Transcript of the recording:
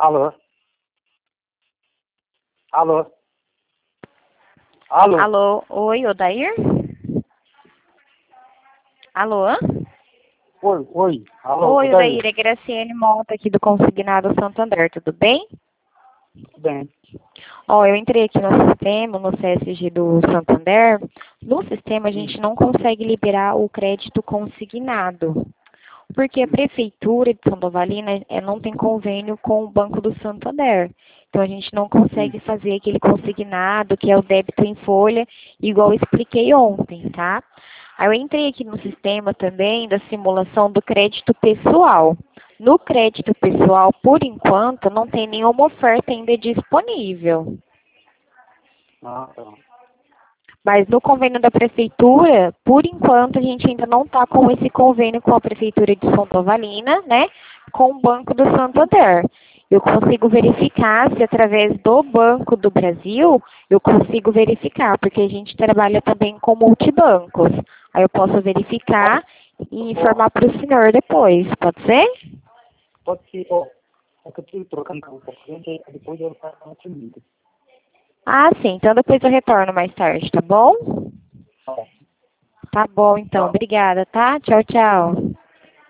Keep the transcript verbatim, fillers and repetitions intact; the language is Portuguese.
Alô? Alô? Alô? Alô, oi, Odair? Alô? Oi, oi. Alô, Oi, Odair. Odair, é Graciane Monta aqui do Consignado Santander, tudo bem? Tudo bem. Ó, eu entrei aqui no sistema, no C S G do Santander. No sistema a Hum, gente não consegue liberar o crédito consignado, porque a Prefeitura de Santa Valina eh, não tem convênio com o Banco do Santander. Então a gente não hum, consegue fazer aquele consignado, que é o débito em folha, igual eu expliquei ontem, tá? Aí eu entrei aqui no sistema também da simulação do crédito pessoal. No crédito pessoal, por enquanto, não tem nenhuma oferta ainda disponível. ah, tá. Mas no convênio da prefeitura, por enquanto, a gente ainda não está com esse convênio com a prefeitura de Santa Valina, né? Com o Banco do Santander. Eu consigo verificar se através do Banco do Brasil eu consigo verificar, porque a gente trabalha também com multibancos. Aí eu posso verificar e Ó, informar para o senhor depois, pode ser? pode ser, ó, é que eu estou trocando com o concorrente, aí depois eu faço uma comida. Ah, sim. Então depois eu retorno mais tarde, tá bom? Ó, Tá bom, então. tchau. Obrigada, tá? Tchau, tchau.